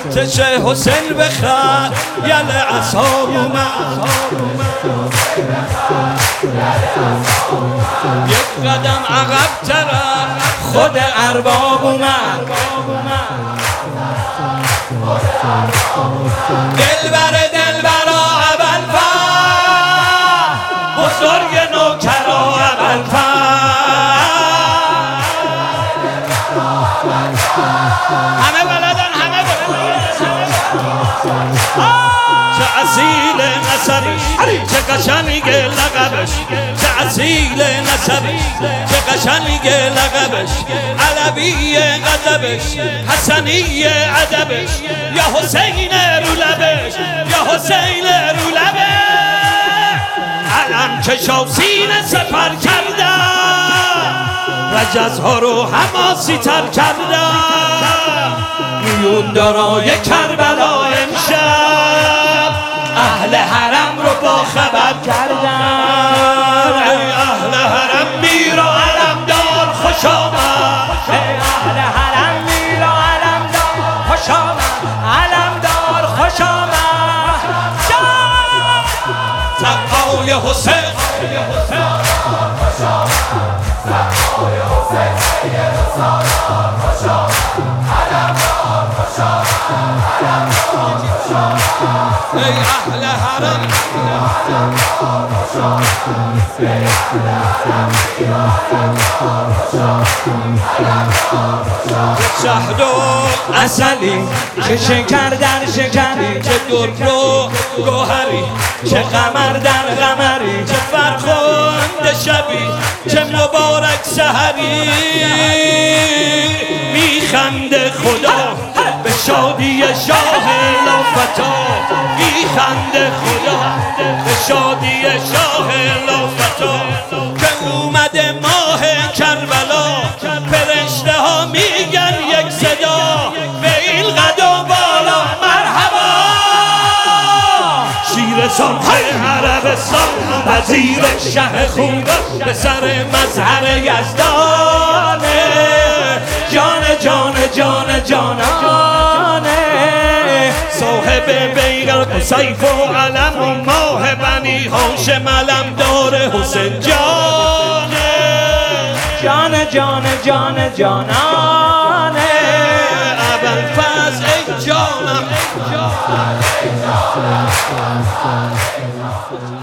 ارتش حسین بخر یل اصحاب اومد یک قدم عقب طرف خود ارباب اومد دلبرا ابوالفضل بزرگ نوکرا همه بلدن چه اصیل نسبی چه قشنگ لقبش چه اصیل نسبی چه قشنگ لقبش علوی غضبش حسنی ادبش یا حسین رو لبش یا حسین رو لبش علم کشا سینه سپر کردن رجزها رو حماسی تر کردن میون دارای کربلا امشب اهل حرم رو با خبر کردن ای اهل حرم میرا علمدار خوش آمد ای اهل حرم میرا علمدار خوش آمد علمدار خوش آمد تقای حسین ای اهل حرم شهد و عسلی چه شکر در شکری چه در و گوهری چه قمر در قمری چه فرخنده شبی چه مبارک سحری میخنده خدا به شادی شاه لافتا میخنده خدا به شادی شاه لافتا که اومده ماه کربلا فرشته ها میگن یک صدا به این قد و بالا مرحبا شیر سلطه عربستان وزیر شه خوب به سر مظهر یزدانه جانانه صاحب بیرق و سیف و علم و ماه بنی هاشم علمدار حسین جانانه ابوالفضل ای جانم